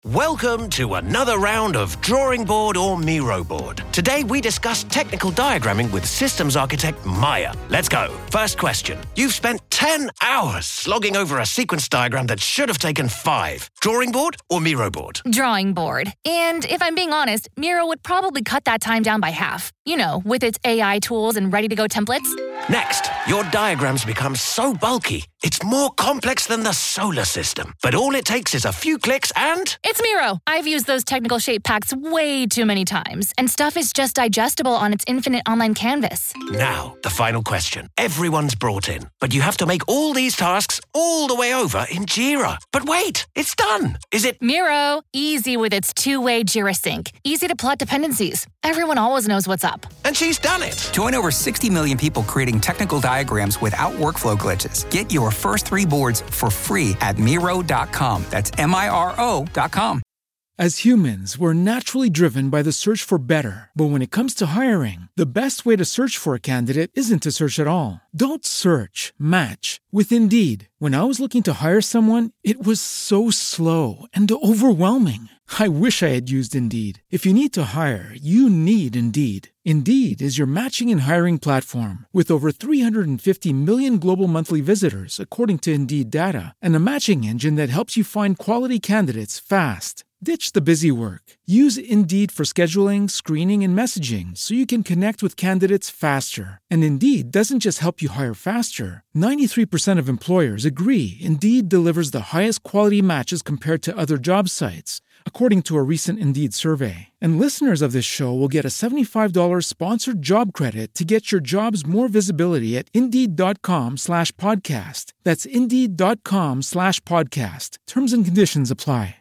Welcome to another round of Drawing Board or Miro Board. Today we discuss technical diagramming with systems architect Maya. Let's go. First question. You've spent 10 hours slogging over a sequence diagram that should have taken 5. Drawing board or Miro board? Drawing board. And if I'm being honest, Miro would probably cut that time down by half. You know, with its AI tools and ready-to-go templates. Next, your diagrams become so bulky, it's more complex than the solar system. But all it takes is a few clicks and... It's Miro. I've used those technical shape packs way too many times, and stuff is just digestible on its infinite online canvas. Now, the final question. Everyone's brought in, but you have to make all these tasks all the way over in Jira. But wait, it's done. Is it... Miro, easy with its two-way Jira sync. Easy to plot dependencies. Everyone always knows what's up. And she's done it. Join over 60 million people creating technical diagrams without workflow glitches. Get your first 3 boards for free at Miro.com. That's Miro.com. As humans, we're naturally driven by the search for better. But when it comes to hiring, the best way to search for a candidate isn't to search at all. Don't search, match with Indeed. When I was looking to hire someone, it was so slow and overwhelming. I wish I had used Indeed. If you need to hire, you need Indeed. Indeed is your matching and hiring platform with over 350 million global monthly visitors, according to Indeed data, and a matching engine that helps you find quality candidates fast. Ditch the busy work. Use Indeed for scheduling, screening, and messaging so you can connect with candidates faster. And Indeed doesn't just help you hire faster. 93% of employers agree Indeed delivers the highest quality matches compared to other job sites, according to a recent Indeed survey. And listeners of this show will get a $75 sponsored job credit to get your jobs more visibility at Indeed.com/podcast. That's Indeed.com/podcast. Terms and conditions apply.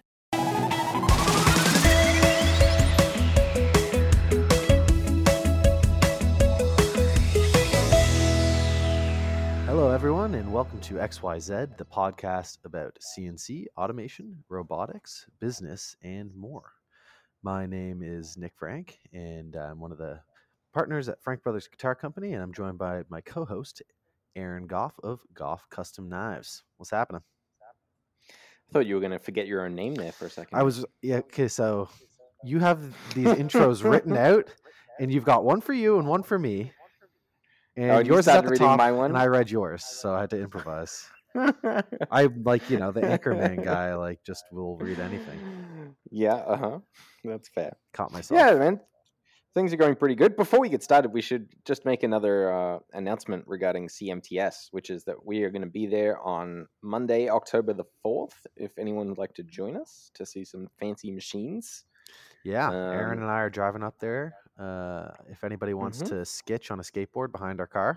Hello, everyone, and welcome to XYZ, the podcast about CNC, automation, robotics, business, and more. My name is Nick Frank, and I'm one of the partners at Frank Brothers Guitar Company, and I'm joined by my co-host, Aaron Goff of Goff Custom Knives. What's happening? I thought you were going to forget your own name there for a second. Okay, so you have these intros written out, and you've got one for you and one for me. And yours is at the top, and I read yours, so I had to improvise. I'm like, the Anchorman guy, just will read anything. Yeah, that's fair. Caught myself. Yeah, man. Things are going pretty good. Before we get started, we should just make another announcement regarding CMTS, which is that we are going to be there on Monday, October the 4th, if anyone would like to join us to see some fancy machines. Yeah, Aaron and I are driving up there. If anybody wants to sketch on a skateboard behind our car.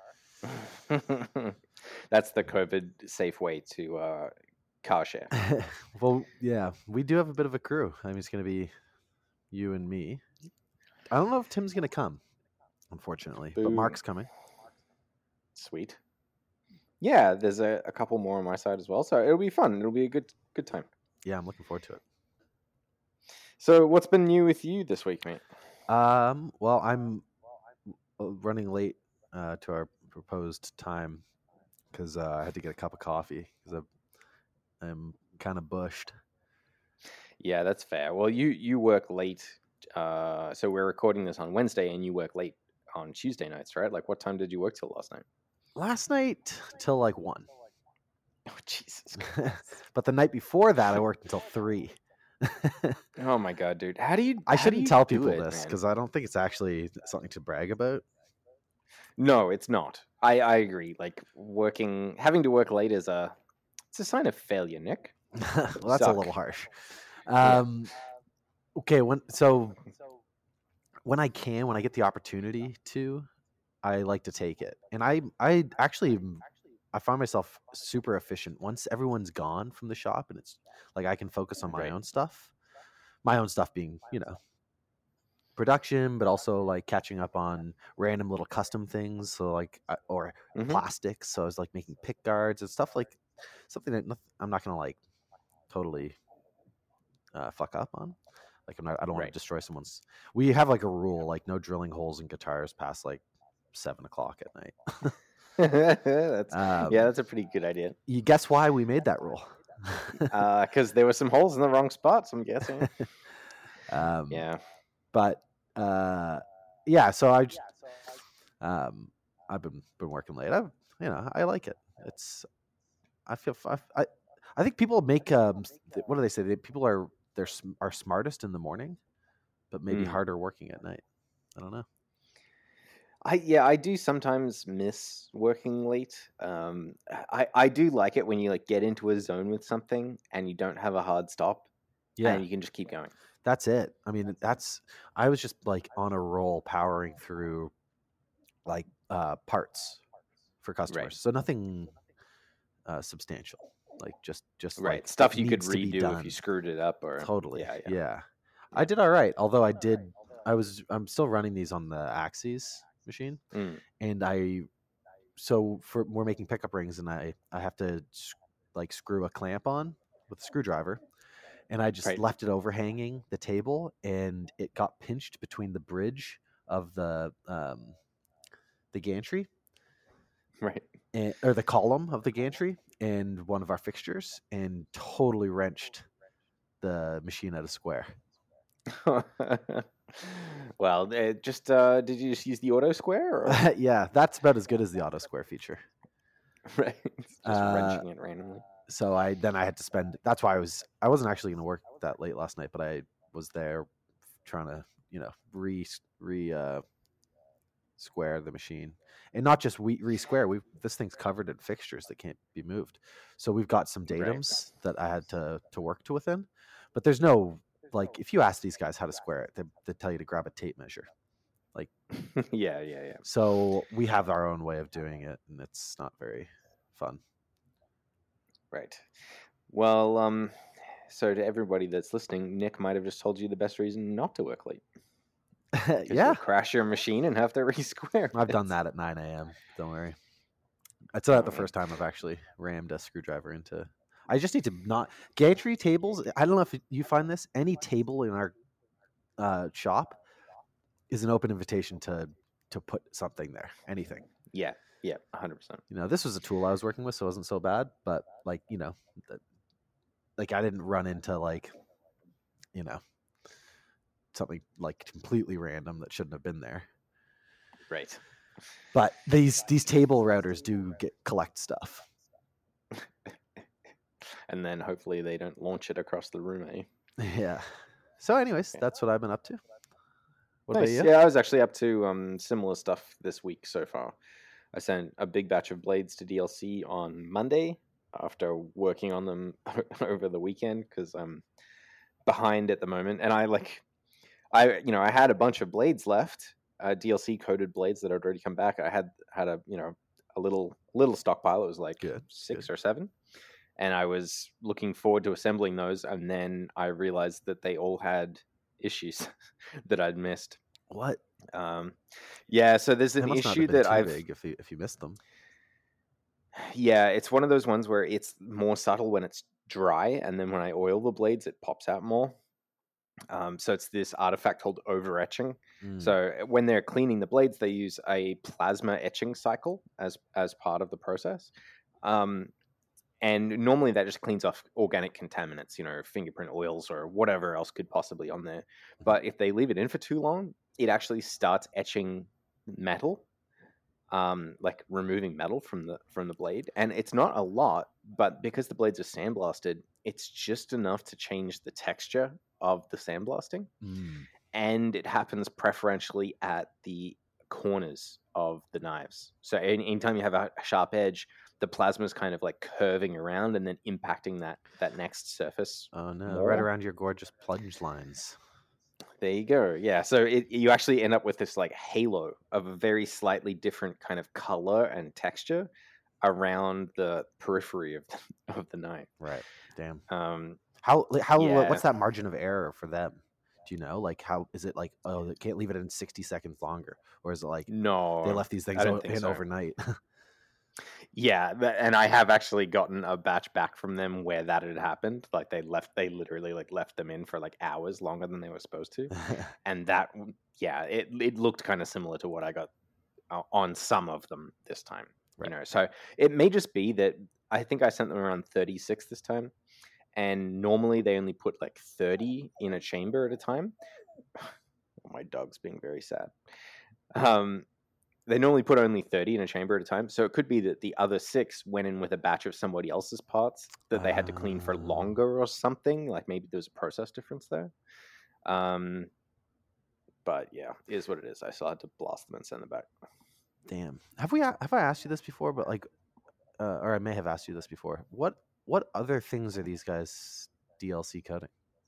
That's the COVID safe way to car share. Well, yeah, we do have a bit of a crew. I mean, it's going to be you and me. I don't know if Tim's going to come, unfortunately, but Mark's coming. Sweet. Yeah, there's a couple more on my side as well, so it'll be fun. It'll be a good time. Yeah, I'm looking forward to it. So what's been new with you this week, mate? Well, I'm running late to our proposed time because I had to get a cup of coffee because I'm kind of bushed. Yeah, that's fair. Well, you work late, so we're recording this on Wednesday, and you work late on Tuesday nights, right? Like, what time did you work till last night? Last night till 1. Oh, Jesus. But the night before that, I worked until 3. Oh my god, dude! I shouldn't tell people this because I don't think it's actually something to brag about. No, it's not. I agree. Like having to work late it's a sign of failure, Nick. Well, that's a little harsh. Okay, when I get the opportunity to, I like to take it, and I find myself super efficient once everyone's gone from the shop, and it's like I can focus on my own stuff. My own stuff being, production, but also like catching up on random little custom things. So plastics. So I was like making pick guards and stuff, like something that I'm not gonna totally fuck up on. I don't want to destroy someone's. We have a rule, no drilling holes in guitars past 7 o'clock at night. That's a pretty good idea. You guess why we made that rule? Because there were some holes in the wrong spots, I'm guessing. Yeah. But yeah, so I've been working late. I like it. I think people make what do they say? People are smartest in the morning, but maybe harder working at night. I don't know. I do sometimes miss working late. I do like it when you like get into a zone with something and you don't have a hard stop, and you can just keep going. That's it. I mean, I was just like on a roll, powering through like parts for customers. Right. So nothing substantial, like just right like stuff it you could needs to be redo done. if you screwed it up or Totally. Yeah. Yeah. I did all right. Although I'm still running these on the Axes machine, and we're making pickup rings, and I have to like screw a clamp on with a screwdriver, and I just left it overhanging the table, and it got pinched between the bridge of the gantry, right, or the column of the gantry, and one of our fixtures, and totally wrenched the machine out of square. Well, did you just use the auto square? Or? Yeah, that's about as good as the auto square feature. Right, just wrenching it randomly. So I had to spend. That's why I wasn't actually going to work that late last night, but I was there trying to square the machine, and not just re-square. This thing's covered in fixtures that can't be moved. So we've got some datums that I had to work to within, but there's no. Like, if you ask these guys how to square it, they tell you to grab a tape measure. Like, yeah. So we have our own way of doing it, and it's not very fun. Right. Well, so to everybody that's listening, Nick might have just told you the best reason not to work late. Yeah. Crash your machine and have to re-square. I've done that at 9 a.m. Don't worry. It's not the first time I've actually rammed a screwdriver into. I just need to not gantry tables. I don't know if you find this. Any table in our shop is an open invitation to put something there. Anything. Yeah, 100%. This was a tool I was working with, so it wasn't so bad. But like I didn't run into something like completely random that shouldn't have been there. Right. But these table routers do collect stuff. And then hopefully they don't launch it across the room, eh? Yeah. So anyways, that's what I've been up to. What nice. about you? Yeah, I was actually up to similar stuff this week so far. I sent a big batch of blades to DLC on Monday after working on them over the weekend because I'm behind at the moment. And I had a bunch of blades left, DLC coded blades that had already come back. I had a little stockpile. It was like six or seven. And I was looking forward to assembling those, and then I realized that they all had issues that I'd missed. What? Yeah, so there's an issue that I've big if you missed them. Yeah, it's one of those ones where it's more subtle when it's dry, and then when I oil the blades, it pops out more. So it's this artifact called over-etching. So when they're cleaning the blades, they use a plasma etching cycle as part of the process. And normally that just cleans off organic contaminants, fingerprint oils or whatever else could possibly on there. But if they leave it in for too long, it actually starts etching metal, like removing metal from the blade. And it's not a lot, but because the blades are sandblasted, it's just enough to change the texture of the sandblasting. And it happens preferentially at the corners of the knives. So anytime you have a sharp edge, the plasma is kind of like curving around and then impacting that next surface. Oh no! Right around your gorgeous plunge lines. There you go. Yeah. So you actually end up with this like halo of a very slightly different kind of color and texture around the periphery of the knife. Right. Damn. How Yeah. What's that margin of error for them? Do you know? Like, how is it like? Oh, they can't leave it in 60 seconds longer, or is it like no? They left these things in overnight. Yeah, and I have actually gotten a batch back from them where that had happened. Like they literally like left them in for like hours longer than they were supposed to, and that it looked kind of similar to what I got on some of them this time. Right. So it may just be that I think I sent them around 36 this time, and normally they only put like 30 in a chamber at a time. My dog's being very sad. They normally put only 30 in a chamber at a time, so it could be that the other 6 went in with a batch of somebody else's parts that they had to clean for longer or something. Like maybe there's a process difference there. But yeah, it is what it is. I still had to blast them and send them back. Damn. Have I asked you this before? But like, or I may have asked you this before. What other things are these guys DLC coding?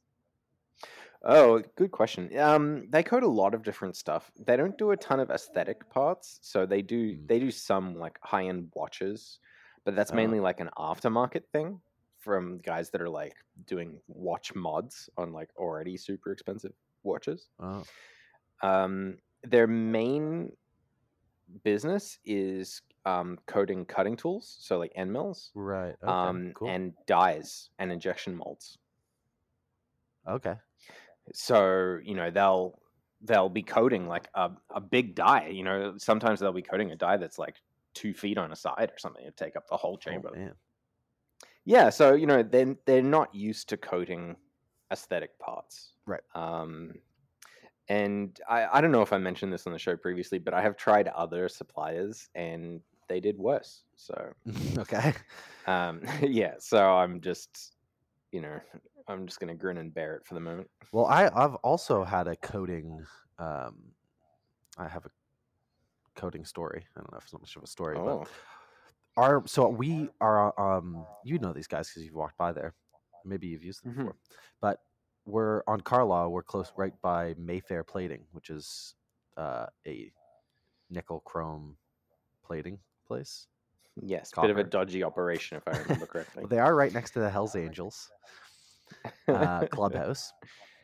Oh, good question. They code a lot of different stuff. They don't do a ton of aesthetic parts, so they do some like high end watches, but that's mainly like an aftermarket thing from guys that are like doing watch mods on like already super expensive watches. Oh. Their main business is coding cutting tools, so like end mills, Right. Okay. Cool. and dies and injection molds. Okay. So they'll be coding like a big die. Sometimes they'll be coding a die that's like 2 feet on a side or something to take up the whole chamber. Oh, man. Yeah, so they're not used to coding aesthetic parts, Right. And I don't know if I mentioned this on the show previously, but I have tried other suppliers and they did worse. So Okay. yeah, so I'm just gonna grin and bear it for the moment. Well, I've also had a coding. I have a coding story. I don't know if it's not much of a story, but we are you know these guys because you've walked by there. Maybe you've used them before, but we're on Carlisle. We're close, right by Mayfair Plating, which is a nickel chrome plating place. Yes, bit of a dodgy operation if I remember correctly. Well, they are right next to the Hells Angels clubhouse.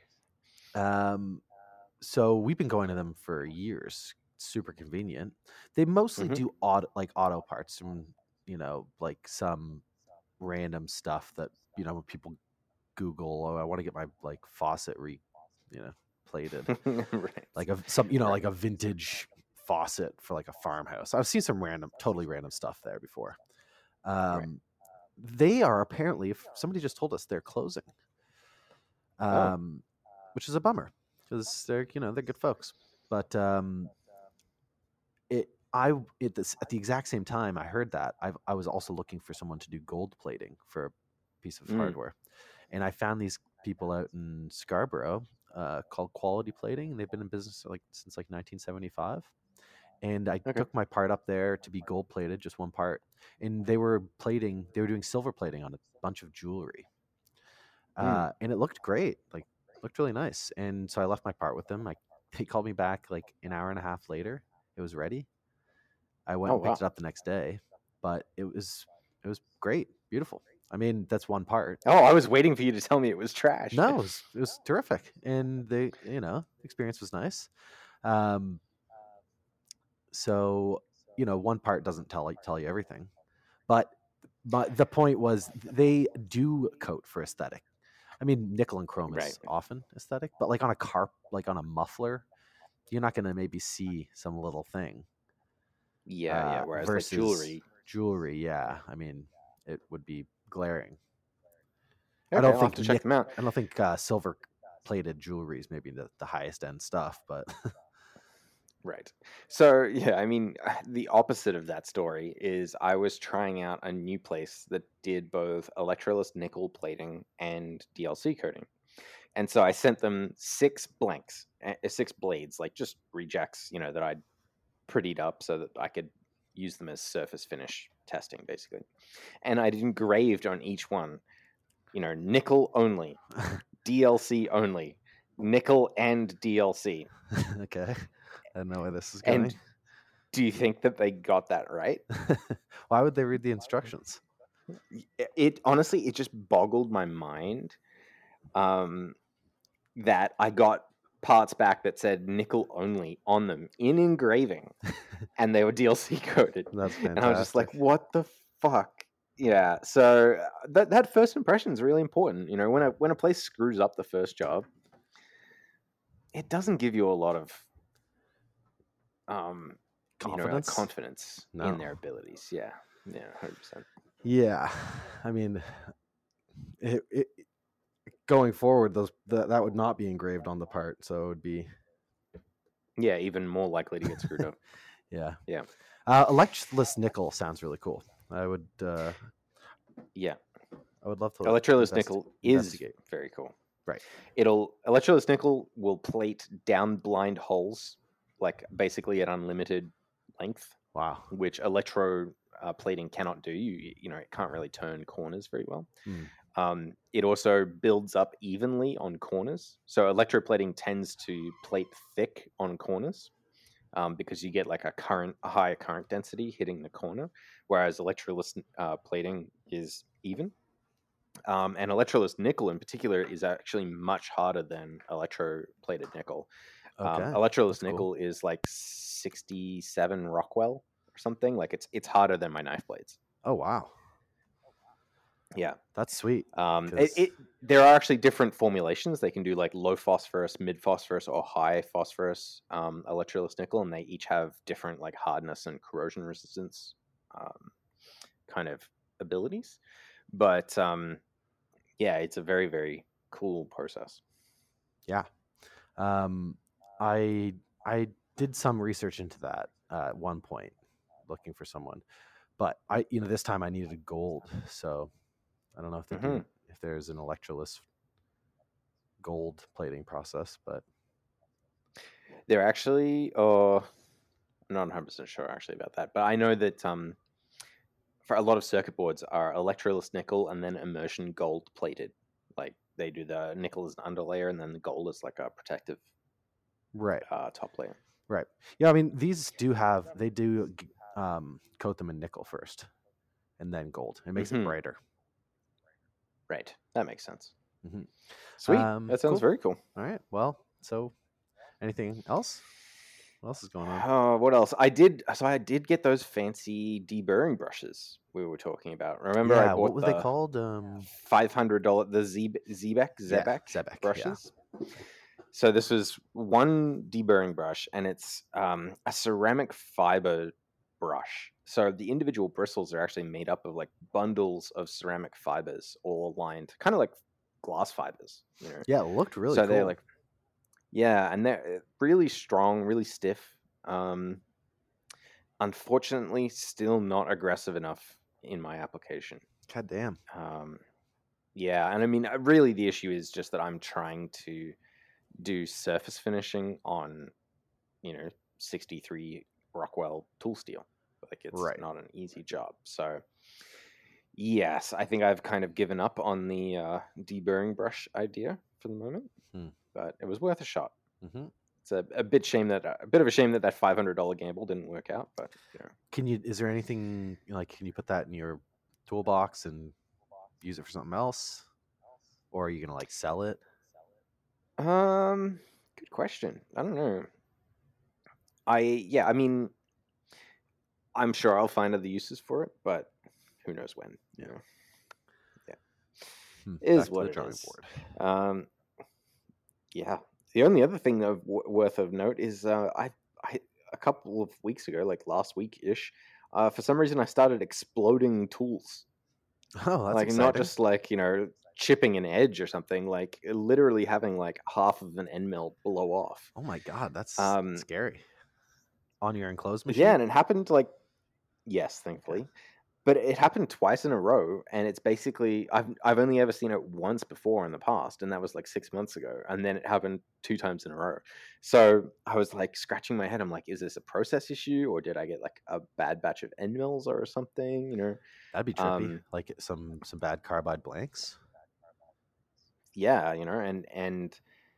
So we've been going to them for years. Super convenient. They mostly do auto parts and like some random stuff that when people Google, I want to get my like faucet plated, right. like like a vintage faucet for like a farmhouse. I've seen some totally random stuff there before. Right. They are apparently, if somebody just told us they're closing, which is a bummer because they're good folks. But at the exact same time I heard that, I was also looking for someone to do gold plating for a piece of hardware, and I found these people out in Scarborough called Quality Plating, and they've been in business since 1975. And I took my part up there to be gold plated, just one part. And they were doing silver plating on a bunch of jewelry. And it looked great, looked really nice. And so I left my part with them. They called me back like an hour and a half later. It was ready. I went and picked it up the next day, but it was great, beautiful. I mean, that's one part. Oh, I was waiting for you to tell me it was trash. No, it was terrific. And the experience was nice. So, one part doesn't tell you everything, but the point was they do coat for aesthetic. I mean, nickel and chrome is often aesthetic, but like on a car, like on a muffler, you're not going to maybe see some little thing. Yeah. Whereas versus jewelry, yeah. I mean, it would be glaring. Okay, I'll have to check them out. I don't think silver plated jewelry is maybe the highest end stuff, but right. So yeah, I mean, the opposite of that story is I was trying out a new place that did both Electroless nickel plating and DLC coating. And so I sent them 6 blanks, 6 blades, like just rejects, that I'd prettied up so that I could use them as surface finish testing, basically. And I'd engraved on each one, nickel only, DLC only, nickel and DLC. Okay. I don't know where this is going. And do you think that they got that right? Why would they read the instructions? It honestly, it just boggled my mind that I got parts back that said nickel only on them in engraving, and they were DLC coded. That's fantastic. And I was just like, what the fuck? Yeah. So that first impression is really important. When a place screws up the first job, it doesn't give you a lot of confidence in their abilities. Yeah, 100%. Yeah, I mean, going forward, that would not be engraved on the part, so it would be even more likely to get screwed up. yeah. Yeah. Electroless nickel sounds really cool. I would Yeah. I would love to Electroless nickel is investigate. very cool. Right. Electroless nickel will plate down blind holes, like basically at unlimited length, Wow. which electro plating cannot do. You know, it can't really turn corners very well. It also builds up evenly on corners. So electroplating tends to plate thick on corners because you get like a higher current density hitting the corner, whereas electroless plating is even. And electroless nickel in particular is actually much harder than electroplated nickel. Okay. Electroless nickel is like 67 Rockwell or something. Like it's harder than my knife blades. Oh wow. Yeah, that's sweet. There are actually different formulations. They can do like low phosphorus, mid phosphorus, or high phosphorus electroless nickel, and they each have different like hardness and corrosion resistance kind of abilities. But yeah, it's a very, very cool process. Yeah, I did some research into that at one point, looking for someone, but this time I needed gold, so. I don't know if they do, if there's an electroless gold plating process, but they're actually, I'm not 100% sure actually about that, but I know that for a lot of circuit boards are electroless nickel and then immersion gold plated. Like they do the nickel as an underlayer and then the gold is like a protective top layer. Right. Yeah, I mean these do coat them in nickel first and then gold. It makes it brighter. Right. That makes sense. Sweet. That sounds very cool. All right. Well, so anything else? What else is going on? What else? I did get those fancy deburring brushes we were talking about. Remember, I bought what were they called? $500 the Zebek brushes. Yeah. So this was one deburring brush, and it's a ceramic fiber brush. So the individual bristles are actually made up of like bundles of ceramic fibers all aligned, kind of like glass fibers. You know? Yeah, it looked really cool. So they're like, yeah, and they're really strong, really stiff. Unfortunately, still not aggressive enough in my application. God damn. Yeah, and I mean, really, the issue is just that I'm trying to do surface finishing on, 63 Rockwell tool steel. Like it's not an easy job. So yes, I think I've kind of given up on the deburring brush idea for the moment, but it was worth a shot. It's a bit of a shame that that $500 gamble didn't work out. But is there anything like, can you put that in your toolbox and use it for something else, or are you gonna like sell it? Good question. I don't know. I mean, I'm sure I'll find other uses for it, but who knows when? You know? Yeah, is what it is. Board. Yeah. The only other thing worth of note is I a couple of weeks ago, like last week ish, for some reason I started exploding tools. Oh, that's like exciting. Not just like chipping an edge or something, like literally having like half of an end mill blow off. Oh my god, that's scary. On your enclosed machine? Yeah, and it happened like, yes, thankfully, but it happened twice in a row, and it's basically I've only ever seen it once before in the past, and that was like 6 months ago, and then it happened 2 times in a row. So I was like scratching my head. I'm like, is this a process issue, or did I get like a bad batch of end mills or something? That'd be trippy. Like some bad carbide blanks. Yeah, and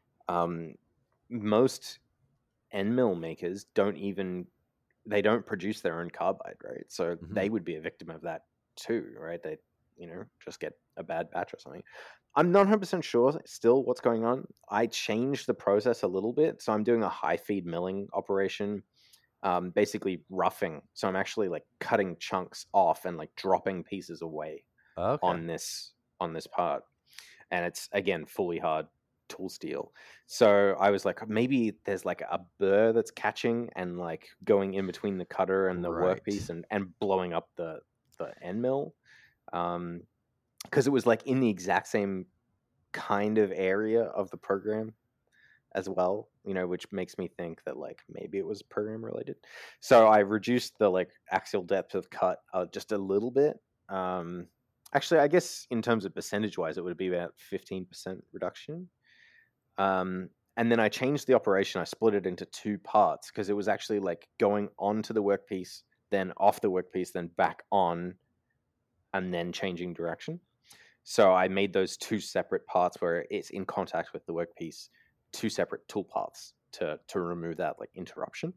most end mill makers don't produce their own carbide, right? So they would be a victim of that too, right? They, just get a bad batch or something. I'm not 100% sure still what's going on. I changed the process a little bit. So I'm doing a high feed milling operation, basically roughing. So I'm actually like cutting chunks off and like dropping pieces away on this part. And it's, again, fully hard tool steel. So I was like, maybe there's like a burr that's catching and like going in between the cutter and the workpiece and blowing up the end mill. because it was like in the exact same kind of area of the program as well, which makes me think that like maybe it was program related. So I reduced the like axial depth of cut just a little bit. Actually, I guess in terms of percentage wise, it would be about 15% reduction. And then I changed the operation. I split it into 2 parts because it was actually like going onto the workpiece, then off the workpiece, then back on, and then changing direction. So I made those 2 separate parts where it's in contact with the workpiece, 2 separate tool paths to remove that like interruption.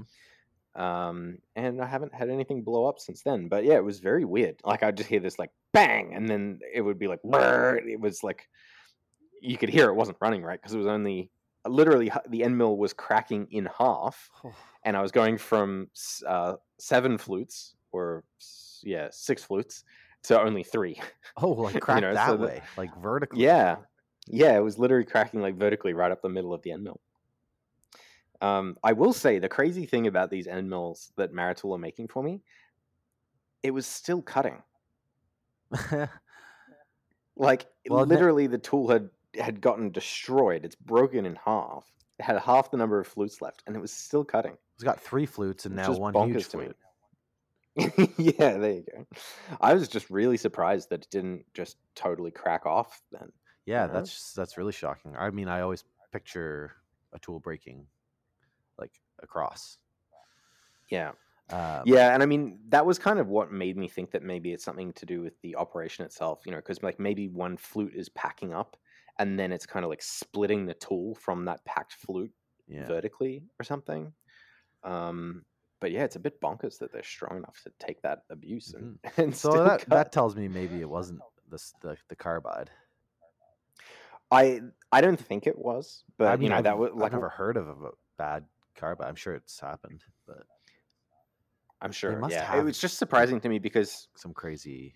And I haven't had anything blow up since then. But yeah, it was very weird. Like I'd just hear this like bang, and then it would be like brrr. It was like you could hear it wasn't running right because it was only literally the end mill was cracking in half, and I was going from 7 flutes or 6 flutes to only 3. Oh, like cracked that way, like vertically. Yeah, it was literally cracking like vertically right up the middle of the end mill. I will say the crazy thing about these end mills that Maritool are making for me, it was still cutting. Like literally, the tool had gotten destroyed. It's broken in half. It had half the number of flutes left, and it was still cutting. It's got 3 flutes and now 1 huge flute. Yeah, there you go. I was just really surprised that it didn't just totally crack off then. Yeah, that's really shocking. I mean, I always picture a tool breaking like across. Yeah. Yeah, and I mean, that was kind of what made me think that maybe it's something to do with the operation itself, because like maybe one flute is packing up and then it's kind of like splitting the tool from that packed flute vertically or something. But yeah, it's a bit bonkers that they're strong enough to take that abuse and so that tells me maybe it wasn't the carbide. I don't think it was, but I mean, that was like I've never heard of a bad carbide. I'm sure it's happened, but I'm sure. It was just surprising to me because some crazy,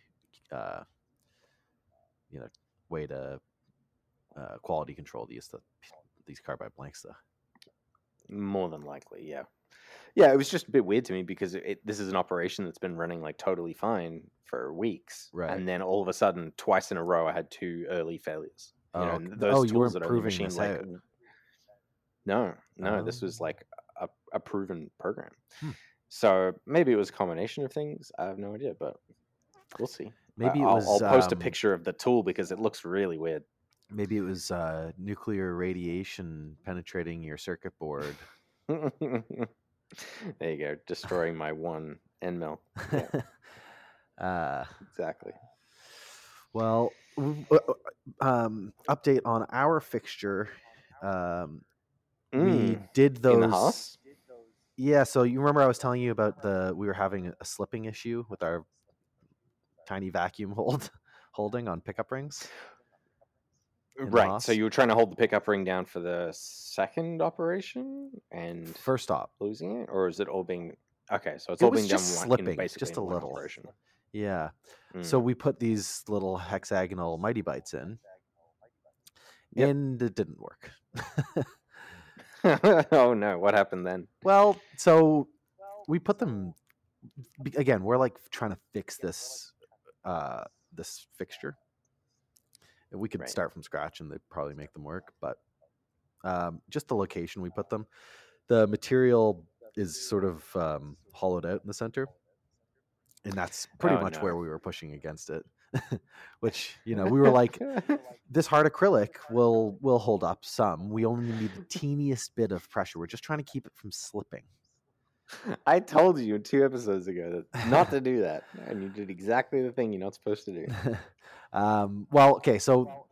way to quality control these carbide blanks, though. More than likely, yeah. Yeah, it was just a bit weird to me because this is an operation that's been running like totally fine for weeks, right? And then all of a sudden, twice in a row, I had 2 early failures. Those tools that are proving this out. No, this was like a proven program. So maybe it was a combination of things. I have no idea, but we'll see. Maybe I'll post a picture of the tool because it looks really weird. Maybe it was nuclear radiation penetrating your circuit board. There you go, destroying my 1 end mill. Yeah. Exactly. Well, update on our fixture. We did those in the house. Yeah, so you remember I was telling you about we were having a slipping issue with our tiny vacuum holding on pickup rings. Right. So you were trying to hold the pickup ring down for the second operation and first op losing it, or is it all being okay? So it's all being done slipping, basically just a little. Operation. Yeah. So we put these little hexagonal Mighty Bites in, and it didn't work. Oh no! What happened then? Well, so we put them again. We're like trying to fix this fixture. We could start from scratch and they'd probably make them work, but just the location we put them. The material is sort of hollowed out in the center, and that's pretty much where we were pushing against it. Which, we were like, this hard acrylic will hold up some. We only need the teeniest bit of pressure. We're just trying to keep it from slipping. I told you 2 episodes ago that not to do that, and you did exactly the thing you're not supposed to do. Well, okay, so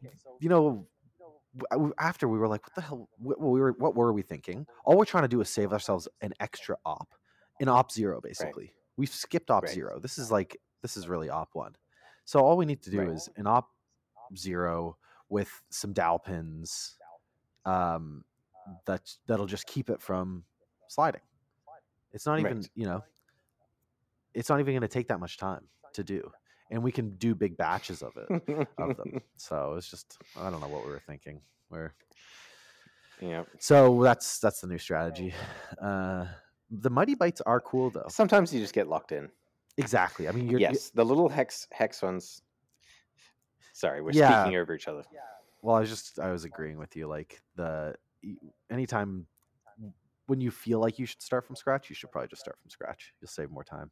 after we were like, what the hell? What were we thinking? All we're trying to do is save ourselves an extra op, an op 0 basically. Right. We've skipped op 0. This is really op 1. So all we need to do is an op 0 with some dowel pins, that'll just keep it from sliding. It's not even, it's not even going to take that much time to do. And we can do big batches of them. So it's just, I don't know what we were thinking. So that's the new strategy. The Mighty Bites are cool though. Sometimes you just get locked in. Exactly. I mean, the little hex ones. Sorry, we're Yeah. speaking over each other. Well, I was agreeing with you. Like anytime when you feel like you should start from scratch, you should probably just start from scratch. You'll save more time.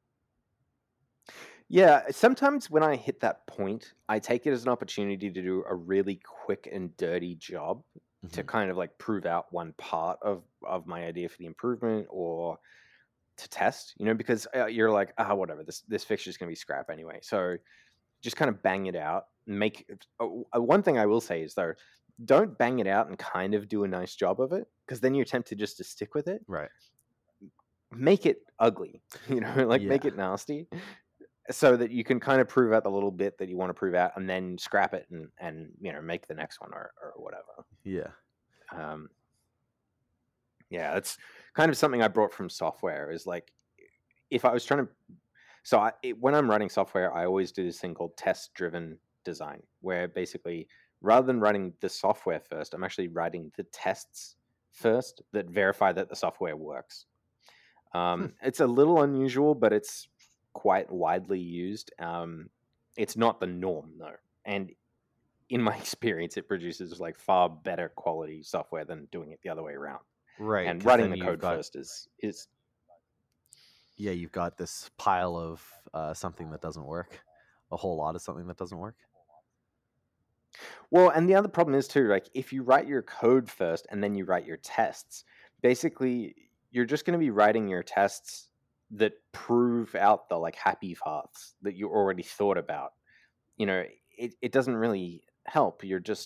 Yeah, sometimes when I hit that point, I take it as an opportunity to do a really quick and dirty job to Mhm. kind of like prove out one part of my idea for the improvement, or to test, because you're like, whatever, this fixture is going to be scrap anyway. So just kind of bang it out. One thing I will say is, though, don't bang it out and kind of do a nice job of it, because then you're tempted just to stick with it. Right. Make it ugly, make it nasty, so that you can kind of prove out the little bit that you want to prove out, and then scrap it and make the next one or whatever. Yeah. Yeah, it's kind of something I brought from software. Is like, if I was trying to, when I'm writing software, I always do this thing called test-driven design, where basically, rather than writing the software first, I'm actually writing the tests first that verify that the software works. It's a little unusual, but it's quite widely used. It's not the norm, though, and in my experience, it produces like far better quality software than doing it the other way around. Right. And writing the code first is yeah, you've got this pile of something that doesn't work, a whole lot of something that doesn't work. Well, and the other problem is too, like, if you write your code first and then you write your tests, basically you're just going to be writing your tests that prove out the like happy paths that you already thought about. It doesn't really help. You're just,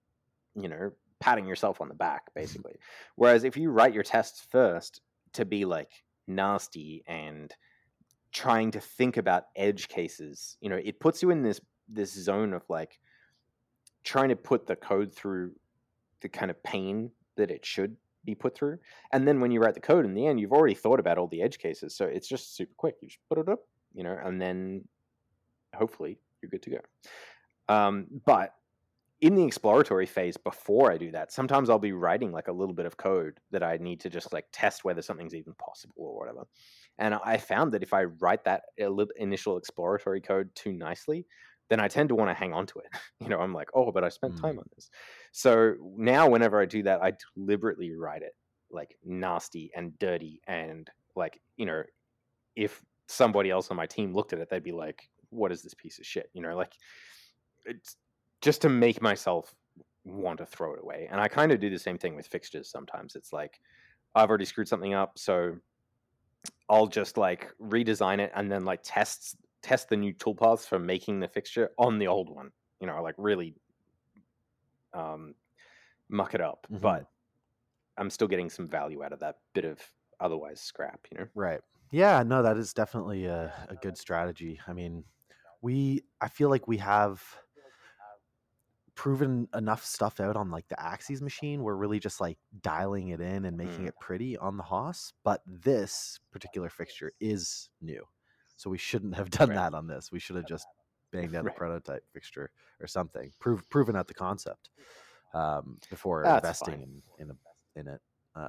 patting yourself on the back, basically. Whereas if you write your tests first to be like nasty and trying to think about edge cases, it puts you in this zone of like trying to put the code through the kind of pain that it should be put through. And then when you write the code in the end, you've already thought about all the edge cases. So it's just super quick. You just put it up, and then hopefully you're good to go. But in the exploratory phase, before I do that, sometimes I'll be writing like a little bit of code that I need to just like test whether something's even possible or whatever. And I found that if I write that initial exploratory code too nicely, then I tend to want to hang on to it. I'm like, but I spent time on this. So now whenever I do that, I deliberately write it like nasty and dirty. And like, if somebody else on my team looked at it, they'd be like, what is this piece of shit? Like, it's just to make myself want to throw it away. And I kind of do the same thing with fixtures sometimes. It's like, I've already screwed something up, so I'll just like redesign it and then like test the new toolpaths for making the fixture on the old one. Like really muck it up. Mm-hmm. But I'm still getting some value out of that bit of otherwise scrap, Right. Yeah, no, that is definitely a good strategy. I mean, I feel like we have proven enough stuff out on like the Axes machine. We're really just like dialing it in and making it pretty on the Haas. But this particular fixture is new, so we shouldn't have done that on this. We should have just banged out a prototype fixture or something, proven out the concept before investing in it.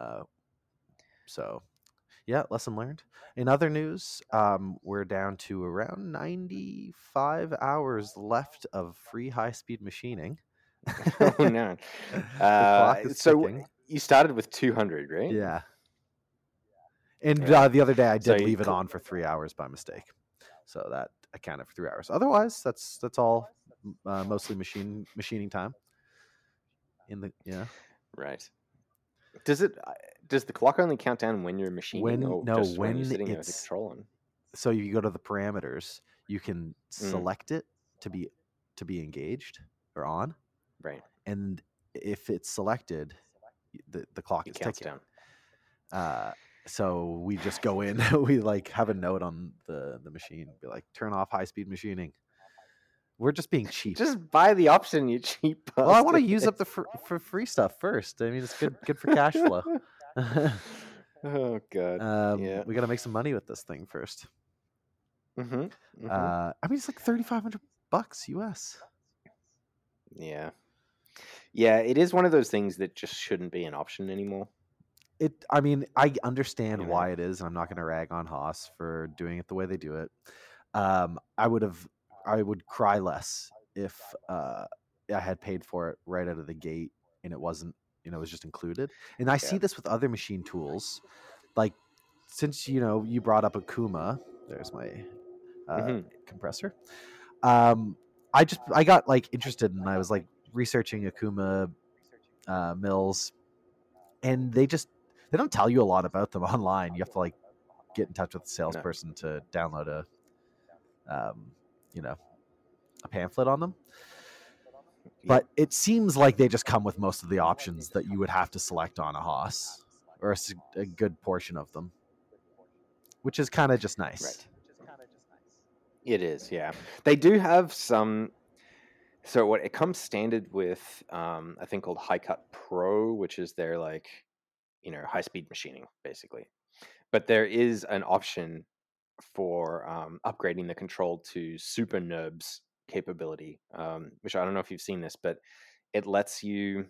So yeah, lesson learned. In other news, we're down to around 95 hours left of free high-speed machining. Oh no! So you started with 200, right? Yeah. And the other day I did leave it on for 3 hours by mistake, so that accounted for 3 hours. Otherwise, that's all mostly machining time. Right. Does the clock only count down when you're machining? When you're sitting there with the control on? So you go to the parameters, you can select it to be engaged or on. Right. And if it's selected, the clock is ticking. Down. So we just go in, we like have a note on the machine, be like, turn off high speed machining. We're just being cheap. Just buy the option, you cheap bastard. Well, I want to use up the for free stuff first. I mean, it's good for cash flow. Oh god. Yeah. We got to make some money with this thing first. Mm-hmm. I mean, it's like $3,500 US. Yeah. Yeah, it is one of those things that just shouldn't be an option anymore. I mean, I understand why it is, and I'm not going to rag on Haas for doing it the way they do it. I would cry less if I had paid for it right out of the gate and it wasn't, it was just included. And I see this with other machine tools. Like, since, you brought up Akuma, there's my compressor. I got like interested, and I was like researching Akuma mills, and they don't tell you a lot about them online. You have to like get in touch with the salesperson to download a pamphlet on them. But it seems like they just come with most of the options that you would have to select on a Haas, or a good portion of them, which is kind of just nice. Right. It is, yeah. They do have some. So it comes standard with a thing called HiCut Pro, which is their high-speed machining, basically. But there is an option for upgrading the control to Super NURBS capability, which I don't know if you've seen this, but it lets you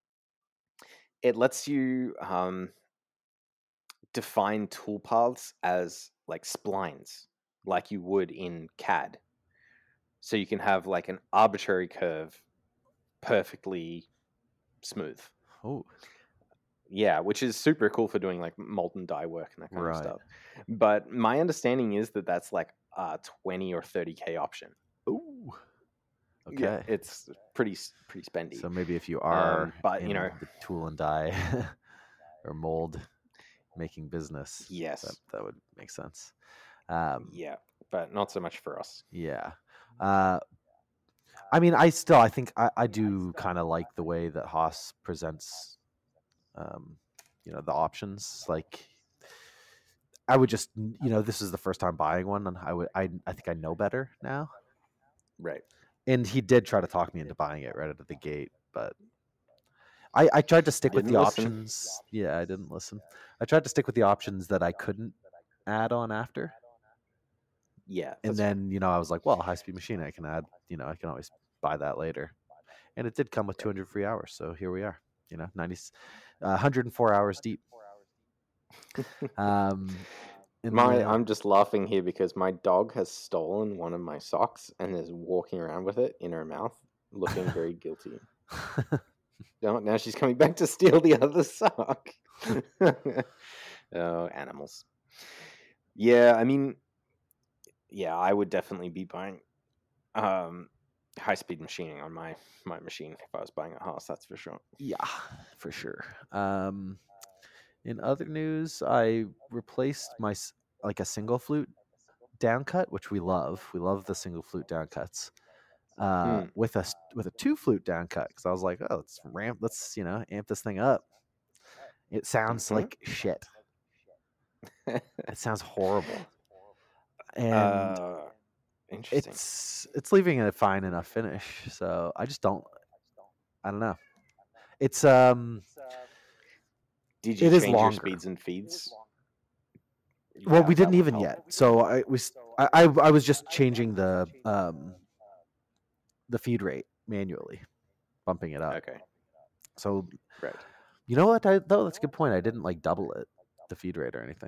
define toolpaths as like splines, like you would in CAD. So you can have like an arbitrary curve perfectly smooth. Oh. Yeah, which is super cool for doing like molten die work and that kind of stuff. But my understanding is that that's like a 20 or 30K option. Ooh. Okay. Yeah, it's pretty spendy. So maybe if you are but the tool and die or mold making business, yes, that would make sense. Yeah, but not so much for us. Yeah. I mean, I think I do kind of like the way that Haas presents, the options. Like, I would just, this is the first time buying one, and I think I know better now. Right. And he did try to talk me into buying it right out of the gate, but I tried to stick with the options. Yeah, I didn't listen. I tried to stick with the options that I couldn't add on after. Yeah. And then, I was like, well, high-speed machine, I can add, I can always buy that later. And it did come with 200 free hours. So here we are, 104 hours deep. I'm just laughing here because my dog has stolen one of my socks and is walking around with it in her mouth, looking very guilty. Now she's coming back to steal the other sock. Oh, animals. Yeah, I mean, I would definitely be buying high-speed machining on my machine if I was buying a Haas, that's for sure. Yeah, for sure. In other news, I replaced a single flute downcut, which we love. We love the single flute downcuts. With a two flute downcut, because I was like, oh, let's amp this thing up. It sounds like shit. It sounds horrible. And interesting. It's leaving a fine enough finish. So I don't know. It's Did you change your speeds and feeds? Well, we didn't even yet. So I was just changing the feed rate manually, bumping it up. Okay. So right. You know what? That's a good point. I didn't like double it, the feed rate or anything.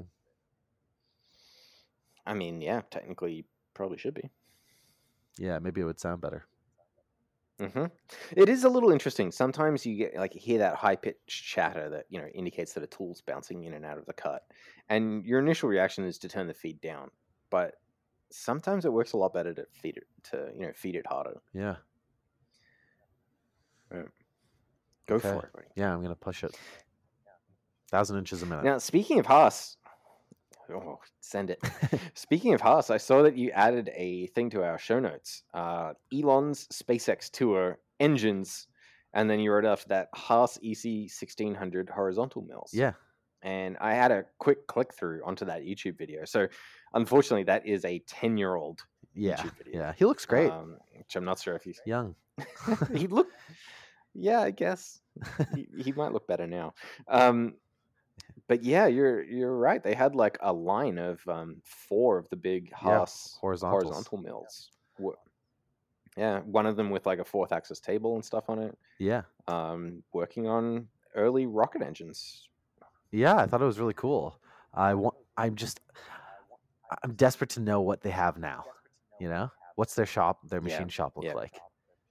I mean, yeah, technically you probably should be. Yeah, maybe it would sound better. Mm-hmm. It is a little interesting. Sometimes you get hear that high pitched chatter that indicates that a tool's bouncing in and out of the cut, and your initial reaction is to turn the feed down. But sometimes it works a lot better to feed it harder. Yeah. Right. Go for it, buddy. Yeah, I'm gonna push it. 1,000 inches a minute. Now, speaking of Haas, send it. Speaking of Haas, I saw that you added a thing to our show notes. Elon's SpaceX tour, engines, and then you wrote after that Haas EC 1600 horizontal mills. Yeah. And I had a quick click through onto that YouTube video. So, unfortunately, that is a 10-year-old YouTube video. Yeah, he looks great. Which I'm not sure if he's young. He looked. Yeah, I guess he might look better now. But yeah, you're right. They had like a line of 4 of the big Haas horizontal mills. Yeah, one of them with like a 4th axis table and stuff on it. Yeah. Working on early rocket engines. Yeah, I thought it was really cool. I'm desperate to know what they have now. What's their machine shop look like?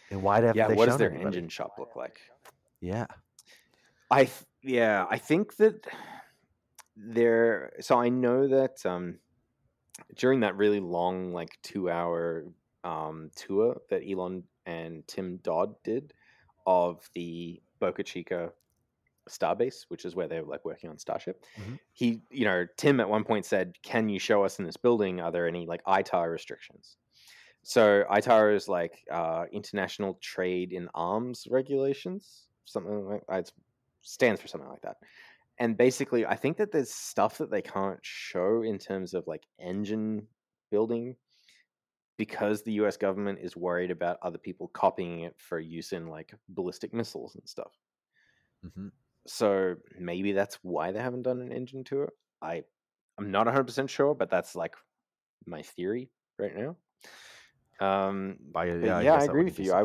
And why have they what does shown their anybody? engine shop look like? Yeah. I think that they're so I know that during that really long, like 2-hour tour that Elon and Tim Dodd did of the Boca Chica Starbase, which is where they were like working on Starship. He, Tim at one point said, "Can you show us in this building? Are there any like ITAR restrictions?" So ITAR is like International Trade in Arms Regulations, something like it stands for something like that. And basically, I think that there's stuff that they can't show in terms of like engine building because the US government is worried about other people copying it for use in like ballistic missiles and stuff. So maybe that's why they haven't done an engine tour. I'm not 100% sure, but that's like my theory right now. I agree with you.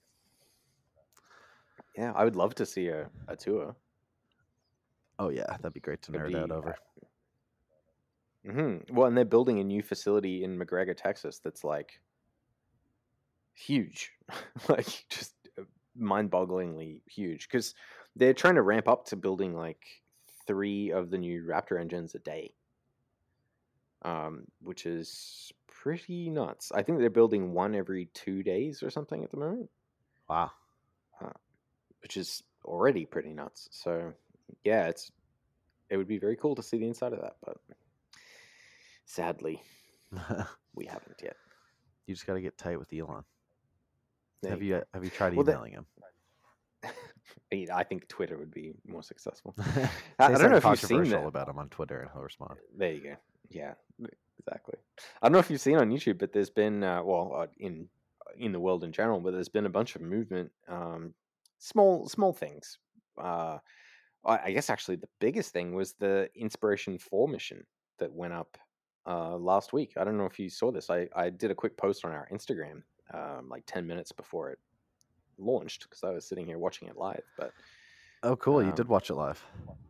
I would love to see a tour. Oh yeah, that'd be great to nerd out over. Well, and they're building a new facility in McGregor, Texas that's like huge. Like just mind-bogglingly huge, because they're trying to ramp up to building like 3 of the new Raptor engines a day, which is pretty nuts. I think they're building 1 every 2 days or something at the moment. Wow. Which is already pretty nuts. So yeah, it would be very cool to see the inside of that, but sadly we haven't yet. You just got to get tight with Elon. Have you tried emailing him? I think Twitter would be more successful. I don't know if you've seen that about him on Twitter, and he'll respond. There you go. Yeah, exactly. I don't know if you've seen on YouTube, but there's been in the world in general, but there's been a bunch of movement, small things. I guess actually the biggest thing was the Inspiration 4 mission that went up last week. I don't know if you saw this. I did a quick post on our Instagram like 10 minutes before it launched, because I was sitting here watching it live. But oh, cool! You did watch it live.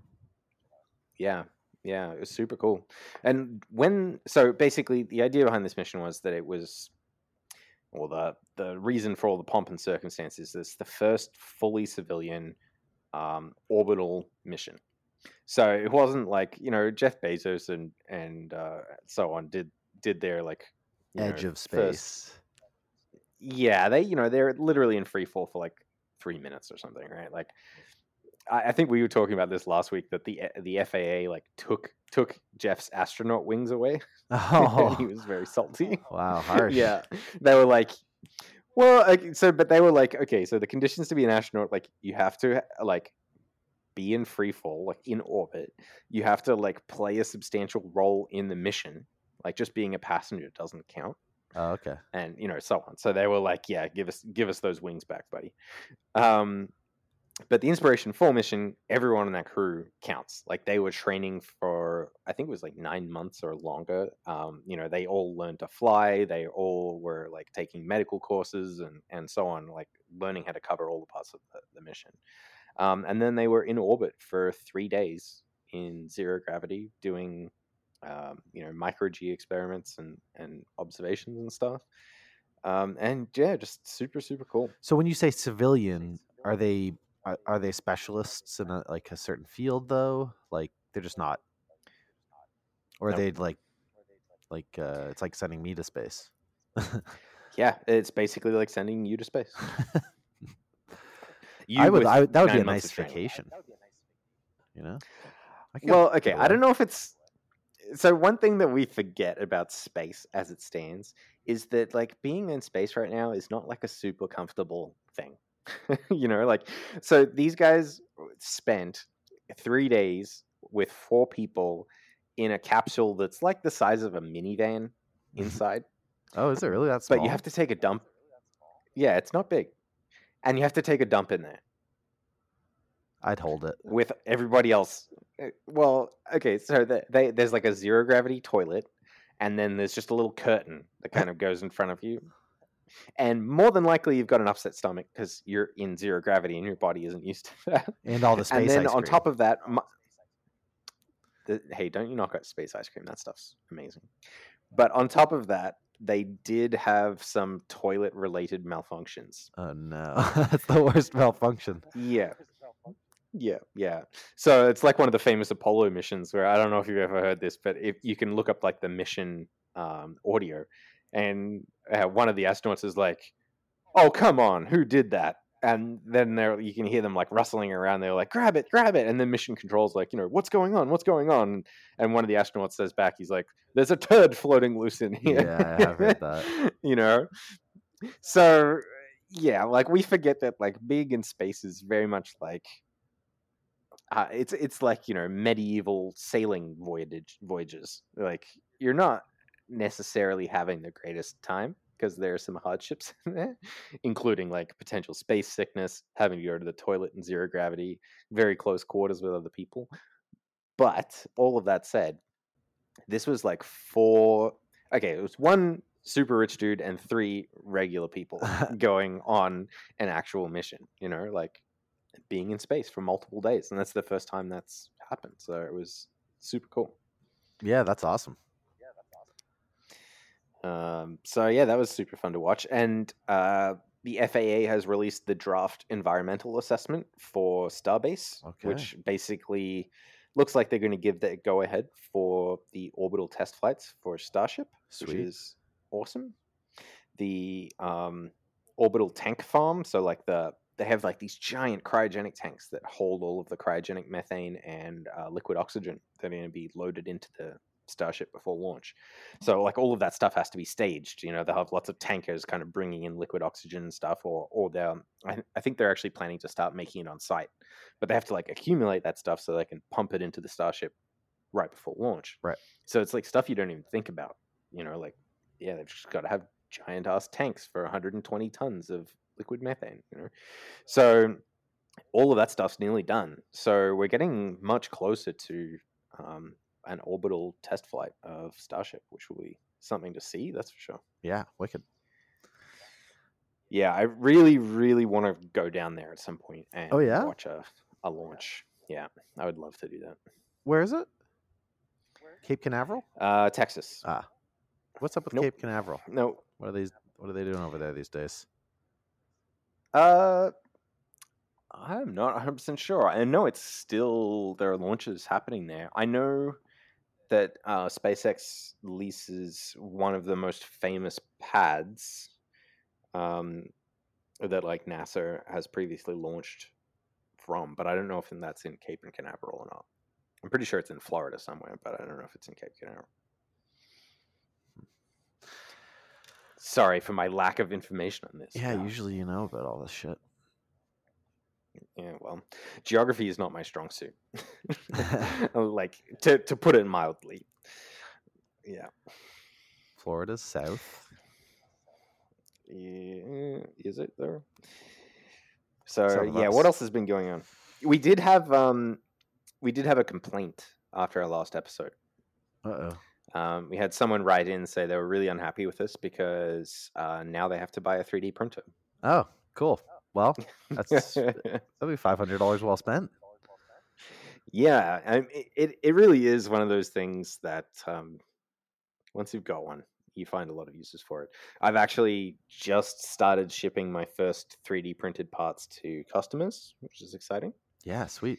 Yeah, it was super cool. And so basically the idea behind this mission was that it was, well, the reason for all the pomp and circumstances is the first fully civilian orbital mission. So it wasn't like, Jeff Bezos and so on did their like edge of space. Yeah, they're literally in free fall for like 3 minutes or something, right? Like I think we were talking about this last week, that the FAA like took Jeff's astronaut wings away. Oh, he was very salty. Wow, harsh. Yeah, they were like, well, but they were like, okay, so the conditions to be an astronaut, like you have to like be in free fall, like in orbit. You have to like play a substantial role in the mission. Like just being a passenger doesn't count. Oh, okay. And so on. So they were like, yeah, give us those wings back, buddy. But the Inspiration 4 mission, everyone on that crew counts. Like they were training for, I think it was like 9 months or longer. They all learned to fly. They all were like taking medical courses and so on, like learning how to cover all the parts of the mission. And then they were in orbit for 3 days in zero gravity, doing micro G experiments and observations and stuff. And yeah, just super, super cool. So when you say civilian, are they specialists in a certain field though? Like they're just not, or are they like it's like sending me to space? Yeah, it's basically like sending you to space. That would be a nice vacation. Well, okay, I don't know if it's. So one thing that we forget about space as it stands is that like being in space right now is not like a super comfortable thing. So these guys spent 3 days with 4 people in a capsule that's like the size of a minivan inside. Oh, is it really that small? But you have to take a dump. Yeah, it's not big. And you have to take a dump in there. I'd hold it. With everybody else. Well, okay, so there's like a zero gravity toilet, and then there's just a little curtain that kind of goes in front of you. And more than likely, you've got an upset stomach because you're in zero gravity and your body isn't used to that. And all the space ice cream. And then on top of that, hey, don't you knock out space ice cream? That stuff's amazing. But on top of that, they did have some toilet-related malfunctions. Oh no, that's the worst malfunction. Yeah. Yeah. So it's like one of the famous Apollo missions where I don't know if you've ever heard this, but if you can look up like the mission audio, and one of the astronauts is like, "Oh, come on, who did that?" And then you can hear them like rustling around. They're like, "Grab it, grab it!" And then mission control's like, "What's going on? What's going on?" And one of the astronauts says back, he's like, "There's a turd floating loose in here." Yeah, I have heard that. So yeah, like we forget that like being in space is very much like it's like medieval sailing voyages. Like you're not necessarily having the greatest time because there are some hardships in there, including like potential space sickness, having to go to the toilet in zero gravity, very close quarters with other people. But all of that said, this was like it was one super rich dude and 3 regular people going on an actual mission, like being in space for multiple days. And that's the first time that's happened. So it was super cool. Yeah, that's awesome. So yeah, that was super fun to watch. And the FAA has released the draft environmental assessment for Starbase, which basically looks like they're going to give the go-ahead for the orbital test flights for Starship, which is awesome. The orbital tank farm, so like they have like these giant cryogenic tanks that hold all of the cryogenic methane and liquid oxygen that are going to be loaded into the Starship before launch. So like all of that stuff has to be staged. They'll have lots of tankers kind of bringing in liquid oxygen and stuff, or I think they're actually planning to start making it on site, but they have to like accumulate that stuff so they can pump it into the Starship right before launch. Right. So it's like stuff you don't even think about. They've just got to have giant ass tanks for 120 tons of liquid methane. So all of that stuff's nearly done. So we're getting much closer to an orbital test flight of Starship, which will be something to see, that's for sure. Yeah, wicked. Yeah, I really, really want to go down there at some point and watch a launch. Yeah, I would love to do that. Where is it? Cape Canaveral? Texas. What's up with Cape Canaveral? No. What are they doing over there these days? I'm not 100% sure. I know it's still, there are launches happening there. I know that SpaceX leases one of the most famous pads that like NASA has previously launched from, but I don't know if that's in Cape Canaveral or not. I'm pretty sure it's in Florida somewhere, but I don't know if it's in Cape Canaveral. Sorry for my lack of information on this. Yeah, usually you know about all this shit. Yeah, well, geography is not my strong suit. Like to put it mildly. Yeah. Florida's south. Yeah, is it there? So yeah, what else has been going on? We did have a complaint after our last episode. We had someone write in and say they were really unhappy with us because now they have to buy a 3D printer. Oh, cool. Well, that'll be $500 well spent. Yeah, it really is one of those things that once you've got one, you find a lot of uses for it. I've actually just started shipping my first 3D printed parts to customers, which is exciting. Yeah, sweet.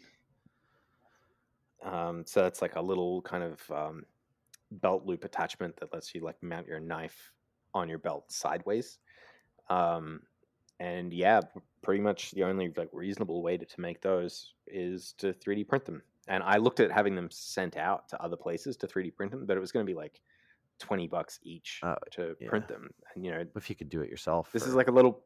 So it's like a little kind of belt loop attachment that lets you like mount your knife on your belt sideways. And yeah, pretty much the only like reasonable way to make those is to 3D print them. And I looked at having them sent out to other places to 3D print them, but it was going to be like $20 each to print them. And if you could do it yourself, this is like a little.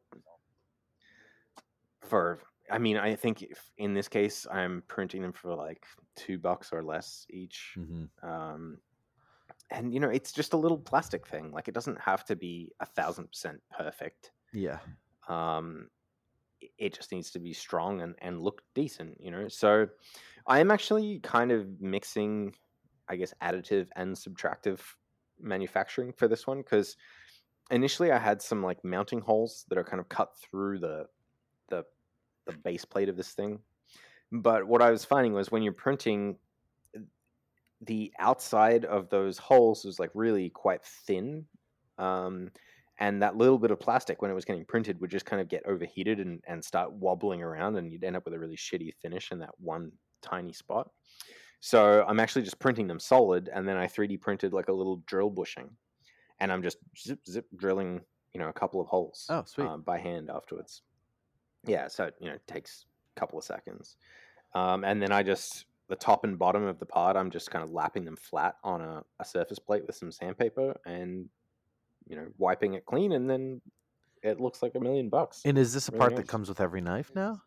I think in this case, I'm printing them for like $2 or less each. Mm-hmm. And it's just a little plastic thing. Like it doesn't have to be 1,000% perfect. Yeah. It just needs to be strong and look decent, So I am actually kind of mixing, I guess, additive and subtractive manufacturing for this one, because initially I had some like mounting holes that are kind of cut through the base plate of this thing. But what I was finding was when you're printing, the outside of those holes was like really quite thin And that little bit of plastic, when it was getting printed, would just kind of get overheated and start wobbling around, and you'd end up with a really shitty finish in that one tiny spot. So I'm actually just printing them solid, and then I 3D printed like a little drill bushing, and I'm just zip drilling, a couple of holes. Oh, sweet. By hand afterwards. Yeah, so it takes a couple of seconds, and then the top and bottom of the part, I'm just kind of lapping them flat on a surface plate with some sandpaper, and wiping it clean, and then it looks like $1 million. And is this a Very part nice. that comes with every knife now?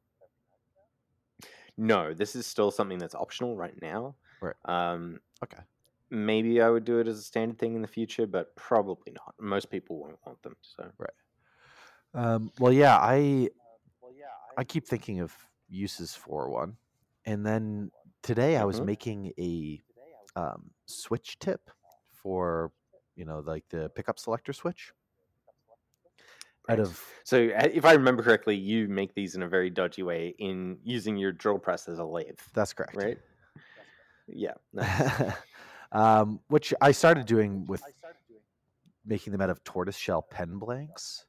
No, this is still something that's optional right now. Right. Okay. Maybe I would do it as a standard thing in the future, but probably not. Most people won't want them. So Right. Well, yeah, I keep thinking of uses for one, and then today I was making a switch tip for like the pickup selector switch. Right. So if I remember correctly, you make these in a very dodgy way in using your drill press as a lathe. That's correct. Right? Yeah. Nice. Which I started doing with making them out of tortoiseshell pen blanks.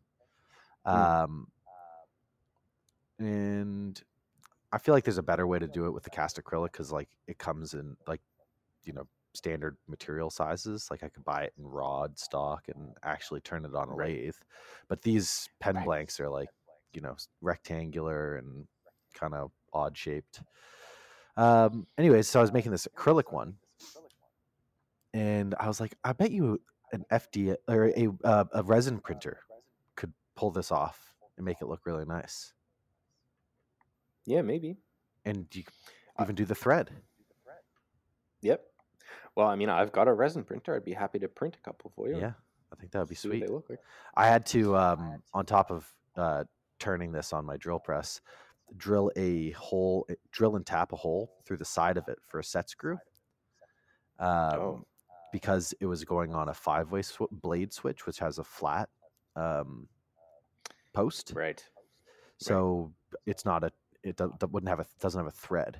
And I feel like there's a better way to do it with the cast acrylic, because like it comes in like standard material sizes. Like I could buy it in rod stock and actually turn it on a lathe, but these pen blanks are like rectangular and kind of odd shaped. Anyways, so I was making this acrylic one, and I was like, I bet you an FD or a resin printer could pull this off and make it look really nice. Yeah, maybe. And you even do the thread. Yep. Well, I mean, I've got a resin printer. I'd be happy to print a couple for you. Yeah, I think that would be See what sweet. they look like. I had to, on top of turning this on my drill press, drill and tap a hole through the side of it for a set screw. Because it was going on a 5-way blade switch, which has a flat post. Right. So it's not doesn't have a thread.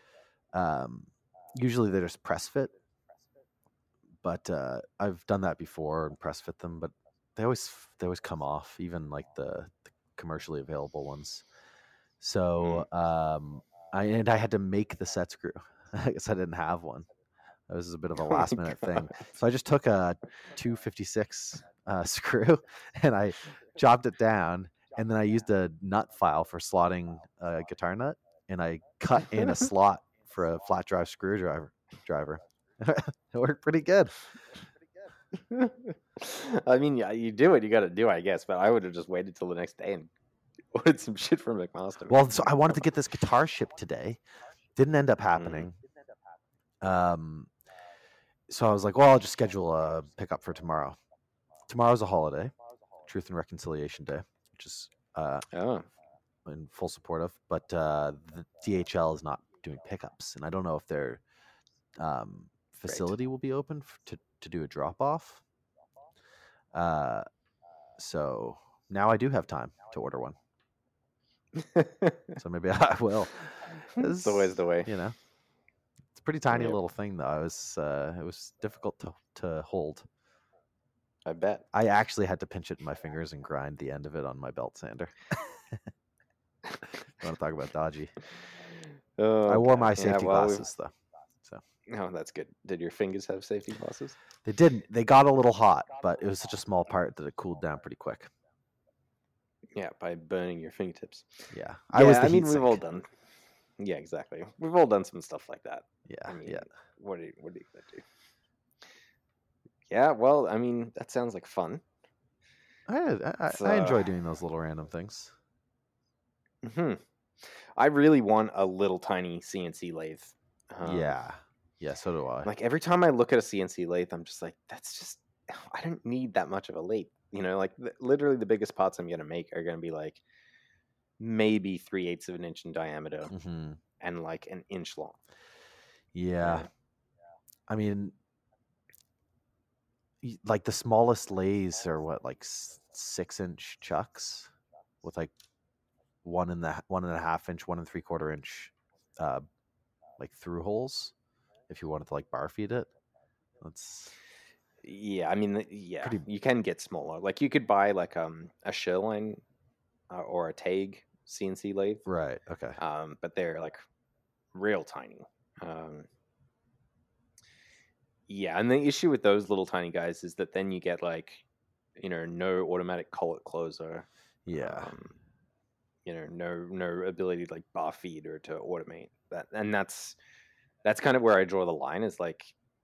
Usually they're just press fit, but I've done that before and press fit them, but they always come off, even like the commercially available ones. So I had to make the set screw. I guess I didn't have one. This is a bit of a last minute thing. So I just took a 256 screw and I chopped it down, and then I used a nut file for slotting a guitar nut, and I cut in a slot for a flat drive screwdriver. It worked pretty good. I mean, yeah, you do what you got to do, I guess, but I would have just waited till the next day and ordered some shit from McMaster. Well, so I wanted to get this guitar shipped today. Didn't end up happening. So I was like, well, I'll just schedule a pickup for tomorrow. Tomorrow's a holiday, Truth and Reconciliation Day, which is in full support of. But the DHL is not doing pickups, and I don't know if their facility will be open to do a drop off. So now I do have time to order one. So maybe I will. It's always the way. It's a pretty tiny little thing, though. It was difficult to hold. I bet. I actually had to pinch it in my fingers and grind the end of it on my belt sander. I want to talk about dodgy. I wore my safety glasses, though. So. Oh, that's good. Did your fingers have safety glasses? They didn't. They got a little hot, but it was such a small part that it cooled down pretty quick. Yeah, by burning your fingertips. Yeah. We've all done. Yeah, exactly. We've all done some stuff like that. Yeah. What are you gonna do? Yeah, well, I mean, that sounds like fun. I enjoy doing those little random things. I really want a little tiny CNC lathe. Yeah, so do I. Like every time I look at a CNC lathe, I'm just like, I don't need that much of a lathe. Literally the biggest parts I'm going to make are going to be like maybe 3/8 of an inch in diameter and like an inch long. Yeah. I mean, like the smallest lathes are what, like 6-inch chucks with like 1.5 inch, 1 3/4 inch, like through holes. If you wanted to like bar feed it, Yeah, I mean, yeah, Pretty- you can get smaller. Like you could buy like a Sherline or a Tague CNC lathe, Right. Okay. but they're like real tiny. Um, yeah, and the issue with those little tiny guys is that then you get like, no automatic collet closer. Yeah. No ability to like bar feed or to automate that, and that's kind of where I draw the line. Is like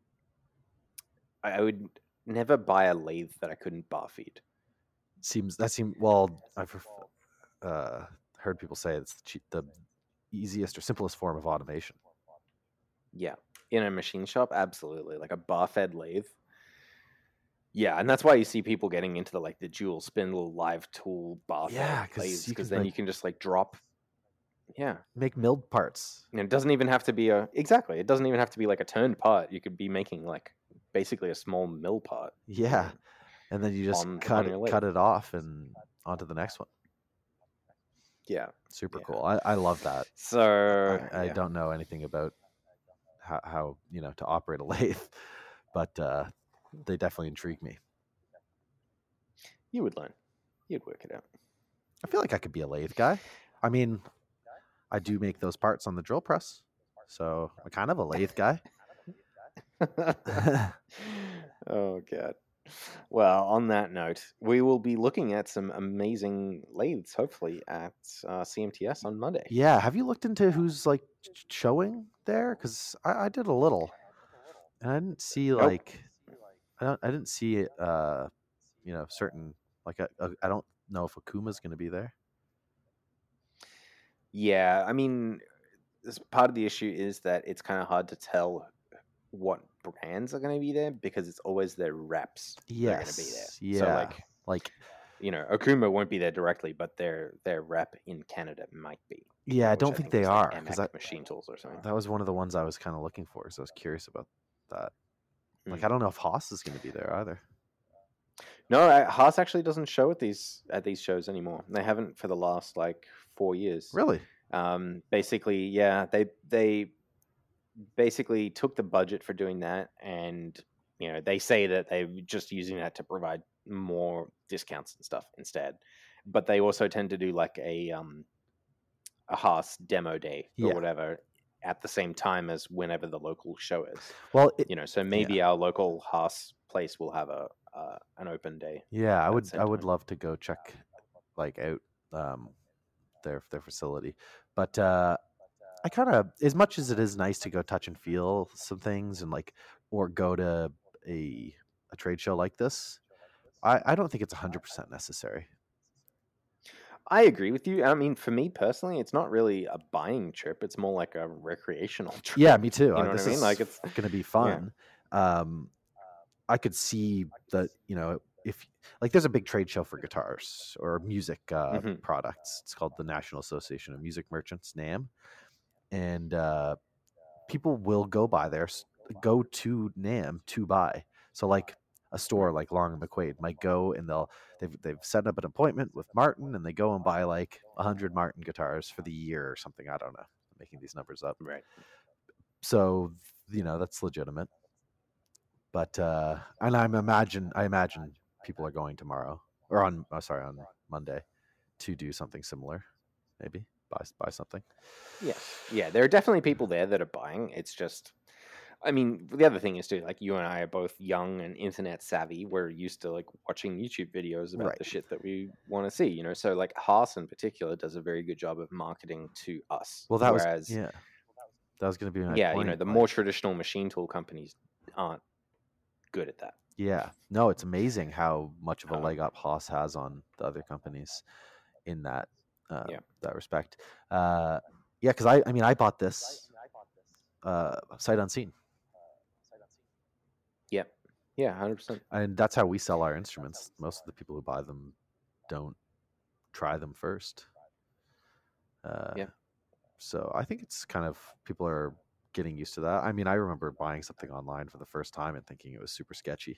I would never buy a lathe that I couldn't bar feed. Well, I've heard people say it's the easiest or simplest form of automation. Yeah, in a machine shop, absolutely, like a bar fed lathe. Yeah, and that's why you see people getting into the dual spindle live tool bar fed lathes, because then you can just like drop. Yeah, make milled parts. and it doesn't even have to be It doesn't even have to be like a turned part. You could be making like basically a small mill part. Yeah, and then you just on cut your lathe. it off and onto the next one. Yeah, Super Yeah. cool. I love that. so I yeah. don't know anything about how to operate a lathe, but they definitely intrigue me. You would learn. You'd work it out. I feel like I could be a lathe guy. I mean, I do make those parts on the drill press, so I'm kind of a lathe guy. Oh god. Well, on that note, we will be looking at some amazing lathes, hopefully, at CMTS on Monday. Yeah, have you looked into who's like showing there? Because I did a little, and I didn't see Nope. I didn't see certain I don't know if Akuma's going to be there. Yeah, I mean, part of the issue is that it's kind of hard to tell what brands are going to be there because it's always their reps that are going to be there. Yeah. So like Okuma won't be there directly, but their rep in Canada might be. yeah, I which don't think they is are like because MX Machine Tools or something. that was one of the ones I was kind of looking for, so I was curious about that. Like Hmm. I don't know if Haas is going to be there either. No, Haas actually doesn't show at these shows anymore. They haven't for the last 4 years. Really? Basically, yeah, they basically took the budget for doing that, and they say that they're just using that to provide more discounts and stuff instead. But they also tend to do like a Haas demo day or Yeah. whatever at the same time as whenever the local show is. Well, So maybe our local Haas place will have an open day. yeah, I at would the same I would time. love to go check out their facility, but I kind of, as much as it is nice to go touch and feel some things and or go to a trade show like this, I don't think it's 100% necessary. I agree with you. I mean, for me personally, it's not really a buying trip. It's more like a recreational trip. Yeah, me too. You know This what I mean? is Like it's going to be fun. I could see that, if there's a big trade show for guitars or music Mhm. products. It's called the National Association of Music Merchants, NAM, and people will go to NAM to buy. So a store like Long and McQuaid might go and they've set up an appointment with Martin and they go and buy 100 Martin guitars for the year or something. I don't know. I'm making these numbers up. right. So that's legitimate. But and I imagine people are going tomorrow or on Monday to do something similar. Maybe buy something. Yeah, there are definitely people there that are buying. It's just, I mean, the other thing is too, you and I are both young and internet savvy. We're used to watching YouTube videos about Right. the shit that we want to see. So Haas in particular does a very good job of marketing to us. Well, that whereas, was that was going to be my yeah, point. the more traditional machine tool companies aren't good at that. Yeah, no, it's amazing how much of a Um, leg up Haas has on the other companies in that Yeah. that respect. Yeah, because I bought this sight unseen, Yeah, 100%. and that's how we sell our instruments. Most of the people who buy them don't try them first. Yeah. So I think it's kind of, people are getting used to that. I mean, I remember buying something online for the first time and thinking it was super sketchy.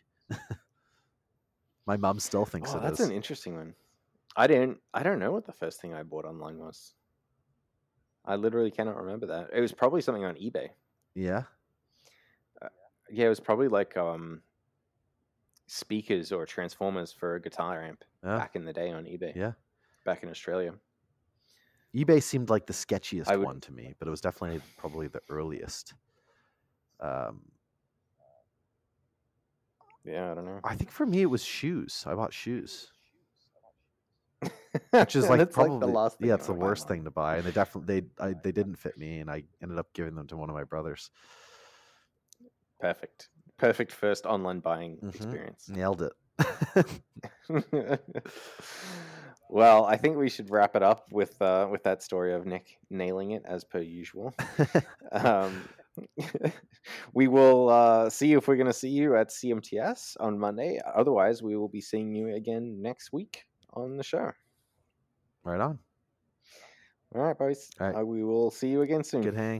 My mom still thinks Oh, it that's is. an interesting one. I don't know what the first thing I bought online was. I literally cannot remember that. It was probably something on eBay. Yeah. Yeah, it was probably speakers or transformers for a guitar amp back in the day on eBay. Yeah. Back in Australia. eBay seemed like the sketchiest one to me, but it was definitely probably the earliest. Yeah, I don't know. I think for me it was shoes. I bought shoes. Which is like probably the last thing it's the worst thing to buy, and they definitely they didn't fit me, and I ended up giving them to one of my brothers. Perfect first online buying experience. Nailed it. Well, I think we should wrap it up with that story of Nick nailing it as per usual. We will see you if we're going to see you at CMTS on Monday. Otherwise, we will be seeing you again next week on the show. Right on. All right, boys. All right. We will see you again soon. Good hang.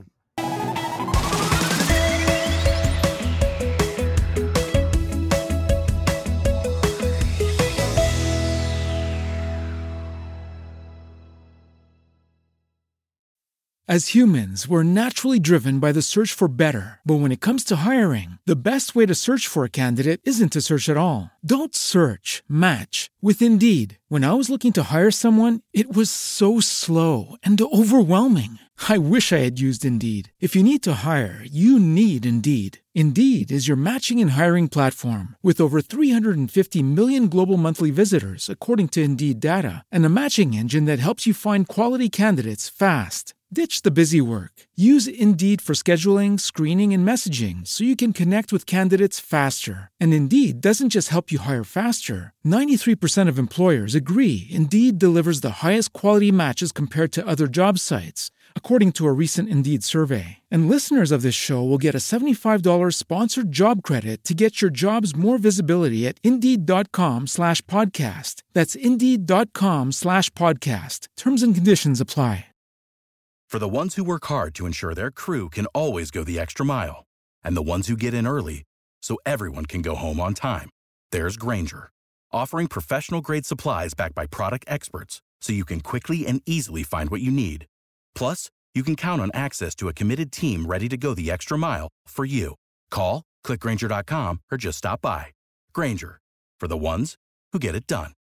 As humans, we're naturally driven by the search for better. But when it comes to hiring, the best way to search for a candidate isn't to search at all. Don't search, match with Indeed. When I was looking to hire someone, it was so slow and overwhelming. I wish I had used Indeed. If you need to hire, you need Indeed. Indeed is your matching and hiring platform with over 350 million global monthly visitors, according to Indeed data, and a matching engine that helps you find quality candidates fast. Ditch the busy work. Use Indeed for scheduling, screening, and messaging so you can connect with candidates faster. And Indeed doesn't just help you hire faster. 93% of employers agree Indeed delivers the highest quality matches compared to other job sites, according to a recent Indeed survey. And listeners of this show will get a $75 sponsored job credit to get your jobs more visibility at Indeed.com/podcast. That's Indeed.com/podcast. Terms and conditions apply. For the ones who work hard to ensure their crew can always go the extra mile, and the ones who get in early so everyone can go home on time, there's Grainger, offering professional-grade supplies backed by product experts so you can quickly and easily find what you need. Plus, you can count on access to a committed team ready to go the extra mile for you. Call, click Grainger.com, or just stop by. Grainger, for the ones who get it done.